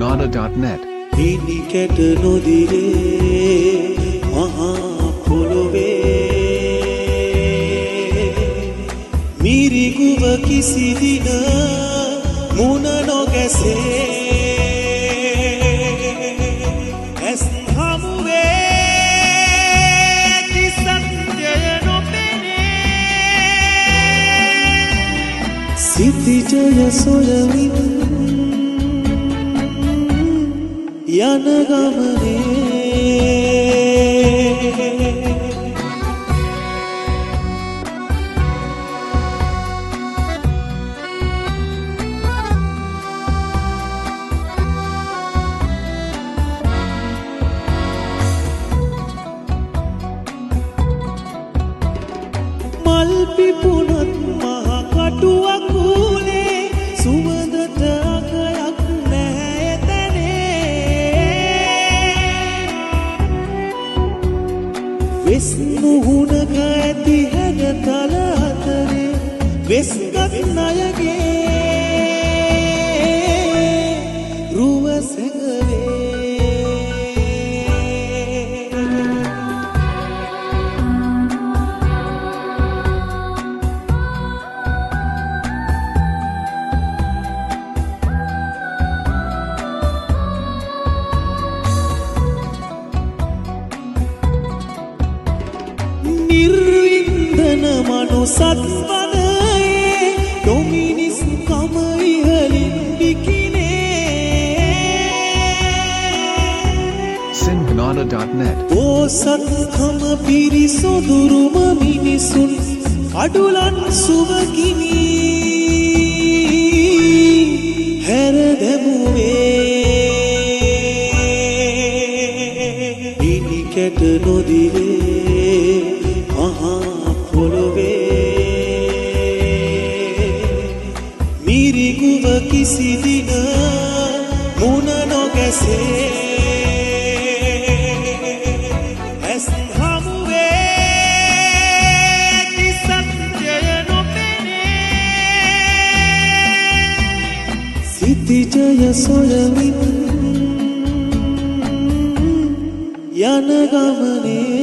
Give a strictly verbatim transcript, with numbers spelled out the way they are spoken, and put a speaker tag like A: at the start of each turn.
A: Nada dot net
B: මිනිකට නොදිරේ මහා පොළොවේ මිරිගුව කිසි දින මුණ නොගැසේ ඇස් හමුවේ කිසත්‍යය නොපෙනේ සිතිජය සොයමින් යන ගමනේ මල් පිපුණත් මහ කටුවක් උනේ සුවඳට අගයක් නැහැ වෙස් නුහුණක ඇති හැඩතල අතරේ වෙස්ගත් නයගේ රුව සැඟවේ නිර්වින්දන මනුසත්වනයේ නොමිනිස් කම ඉහලින් බිකිනේ
A: Sindh Nada dot net
B: ඕසත්කම පිරිසොදුරුම මිනිසුන් අඩුලන් සුවකිනි හැර දැමුවේ මිනිකට නොදිරේ මහා පොළොවේ මිරිගුව කිසි දින මුණ නොගැසේ ඇස් හමුවේ කිසත්‍යය නොපෙනේ සිතිජය සොයමින් යන ගමනේ